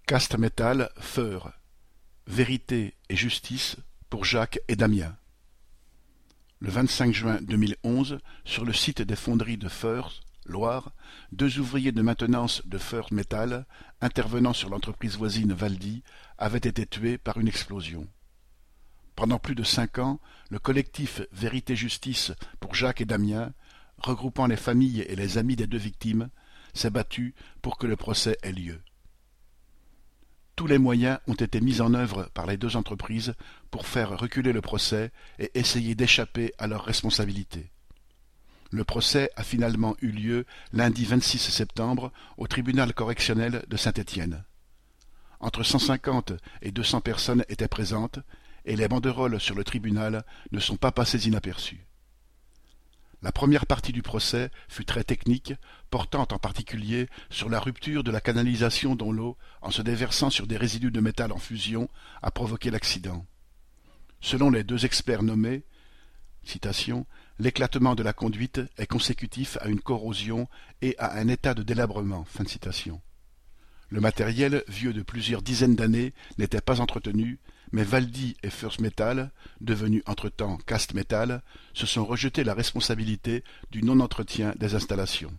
Castmetal, Feur. Vérité et justice pour Jacques et Damien. Le 25 juin 2011, sur le site des fonderies de Feurs, Loire, deux ouvriers de maintenance de Feurs Métal, intervenant sur l'entreprise voisine Valdy, avaient été tués par une explosion. Pendant plus de 5 ans, le collectif Vérité-Justice pour Jacques et Damien, regroupant les familles et les amis des deux victimes, s'est battu pour que le procès ait lieu. Tous les moyens ont été mis en œuvre par les deux entreprises pour faire reculer le procès et essayer d'échapper à leurs responsabilités. Le procès a finalement eu lieu lundi 26 septembre au tribunal correctionnel de Saint-Étienne. Entre 150 et 200 personnes étaient présentes et les banderoles sur le tribunal ne sont pas passées inaperçues. La première partie du procès fut très technique, portant en particulier sur la rupture de la canalisation dont l'eau, en se déversant sur des résidus de métal en fusion, a provoqué l'accident. Selon les deux experts nommés, citation, l'éclatement de la conduite est consécutif à une corrosion et à un état de délabrement. Fin de citation. Le matériel, vieux de plusieurs dizaines d'années, n'était pas entretenu, mais Valdy et First Metal, devenus entre-temps Castmetal, se sont rejetés la responsabilité du non-entretien des installations.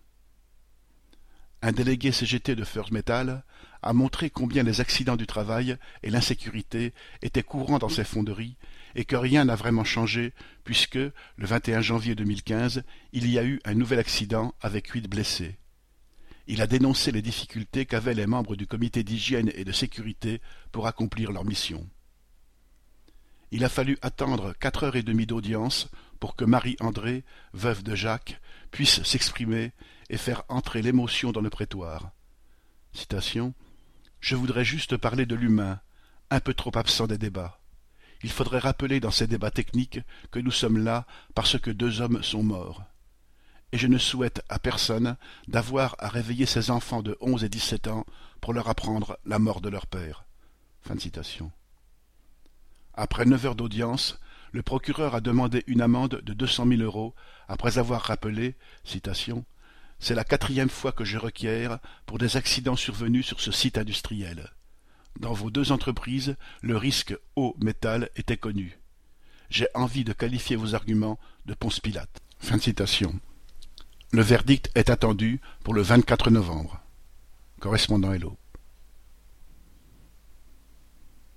Un délégué CGT de First Metal a montré combien les accidents du travail et l'insécurité étaient courants dans ces fonderies et que rien n'a vraiment changé puisque, le 21 janvier 2015, il y a eu un nouvel accident avec 8 blessés. Il a dénoncé les difficultés qu'avaient les membres du comité d'hygiène et de sécurité pour accomplir leur mission. Il a fallu attendre 4h30 d'audience pour que Marie-André, veuve de Jacques, puisse s'exprimer et faire entrer l'émotion dans le prétoire. Citation, « Je voudrais juste parler de l'humain, un peu trop absent des débats. Il faudrait rappeler dans ces débats techniques que nous sommes là parce que 2 hommes sont morts. Et je ne souhaite à personne d'avoir à réveiller ces enfants de 11 et 17 ans pour leur apprendre la mort de leur père. » Fin de citation. Après 9 heures d'audience, le procureur a demandé une amende de 200 000 € après avoir rappelé, citation, « C'est la 4e fois que je requiers pour des accidents survenus sur ce site industriel. Dans vos 2 entreprises, le risque eau métal était connu. J'ai envie de qualifier vos arguments de Ponce Pilate. » Fin de citation. Le verdict est attendu pour le 24 novembre. Correspondant Hello.